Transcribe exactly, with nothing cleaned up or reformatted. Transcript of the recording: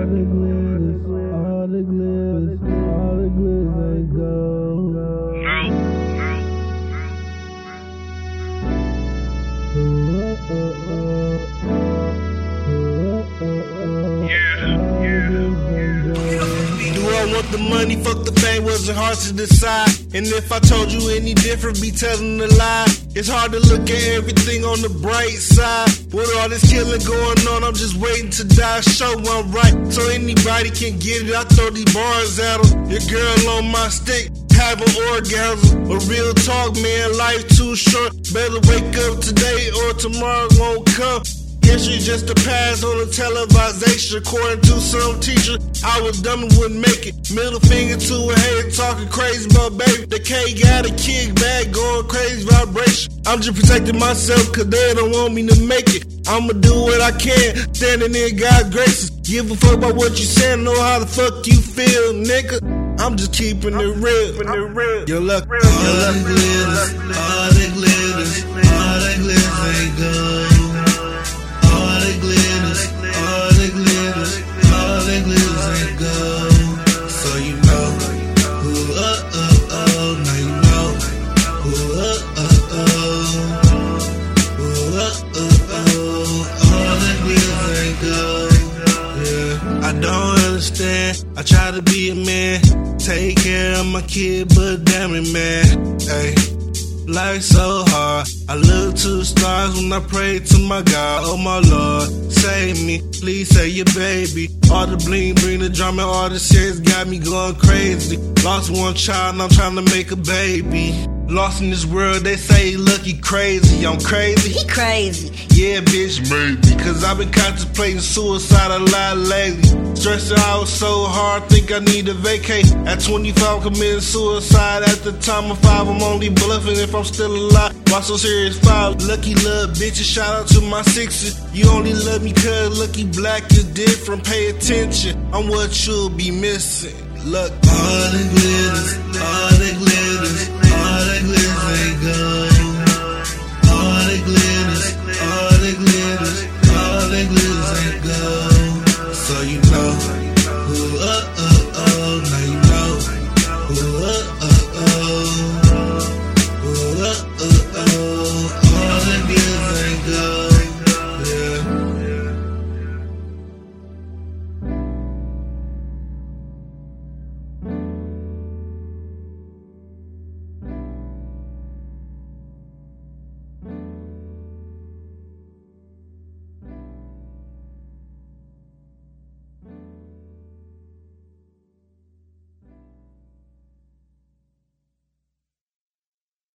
the glitters, all the glitters, all the glitters ain't gold. Oh, oh, oh, oh. Yeah, yeah. Do I want the money? Fuck the fame, wasn't hard to decide. And if I told you any different, be telling a lie. It's hard to look at everything on the bright side. With all this killing going on, I'm just waiting to die. Show I'm right, so anybody can get it. I throw these bars at them. Your girl on my stick, have an orgasm. A real talk, man, life too short. Better wake up today or tomorrow won't come. History just a pass on the televisation. According to some teacher, I was dumb and wouldn't make it. Middle finger to a hater talking crazy about baby. The K got a kickback going crazy vibration. I'm just protecting myself cause they don't want me to make it. I'ma do what I can, standing in God's graces. Give a fuck about what you saying, know how the fuck you feel, nigga. I'm just keeping it real. Your luck, your luck, all the glitters, all the glitters, all the glitters ain't gold. All the glitters, all the glitters, all the glitters ain't gold. So you know, ooh, oh, oh, oh, now you know, ooh, oh, oh, oh, ooh, oh, oh, oh, all the glitters ain't gold. Yeah, I don't understand, I try to be a man, take care of my kid, but damn it, man, hey. Life so hard, I look to the stars when I pray to my God. Oh my Lord, save me, please save your baby. All the bling, bring the drama, all the shit's got me going crazy. Lost one child and I'm trying to make a baby. Lost in this world, they say lucky crazy, I'm crazy. He crazy. Yeah, bitch, maybe. Cause I've been contemplating suicide a lot lately. Stressing out so hard, think I need to vacate. At twenty-five, committing suicide. At the time of five, I'm only bluffing if I'm still alive. Why so serious? Five, lucky love, bitches. Shout out to my sixes. You only love me cause lucky black is different. Pay attention, I'm what you'll be missing. Look, all the glitters, all the glitters, all the glitters ain't gold.